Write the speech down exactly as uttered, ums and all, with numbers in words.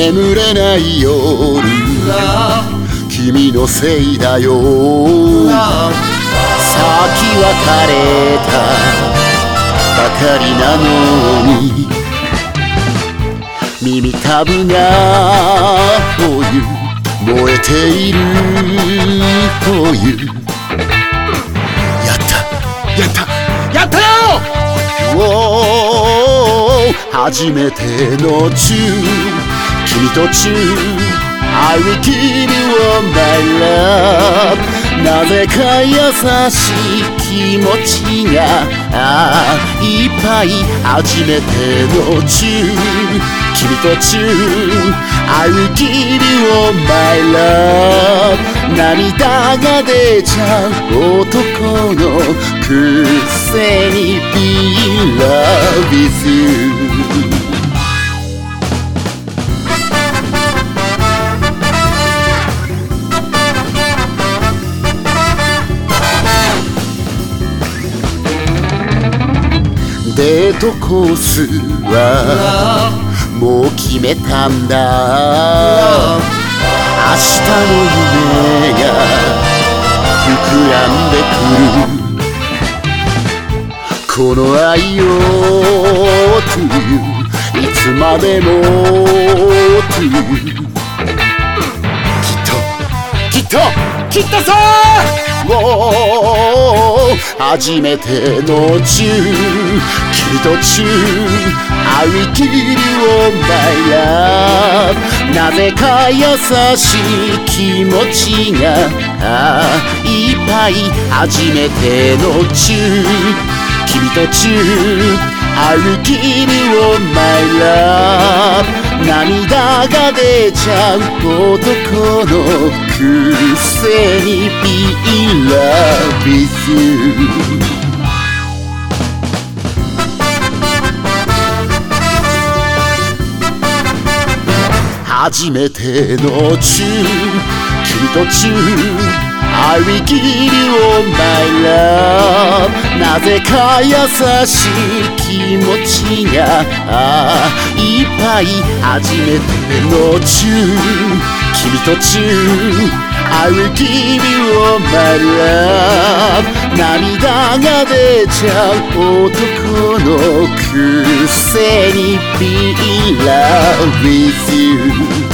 眠れない夜君のせいだよ咲き別れたばかりなのに耳たぶがこういう燃えているこういうやったやったやったよ初めてのチュー君とチューI will give you all my love なぜか優しい気持ちがああいっぱい初めてのチュー君とチュー I will give you all my love 涙が出ちゃう男のくせに Be in love with youデートコースはもう決めたんだ明日の夢が膨らんでくるこの愛を To you いつまでも To you きっときっときっとさ初めてのチュー君とチュー I will give you all my love なぜか優しい気持ちがああいっぱい初めてのチュー君とチュー I will give you all my love 涙が出ちゃう男のくせに Be in love with you初めてのチュー君とチューI will give you all my love なぜか優しい気持ちがああいっぱい初めてのチュー君とチュー I will give you all my love 涙が出ちゃう男のくせに Be in love with you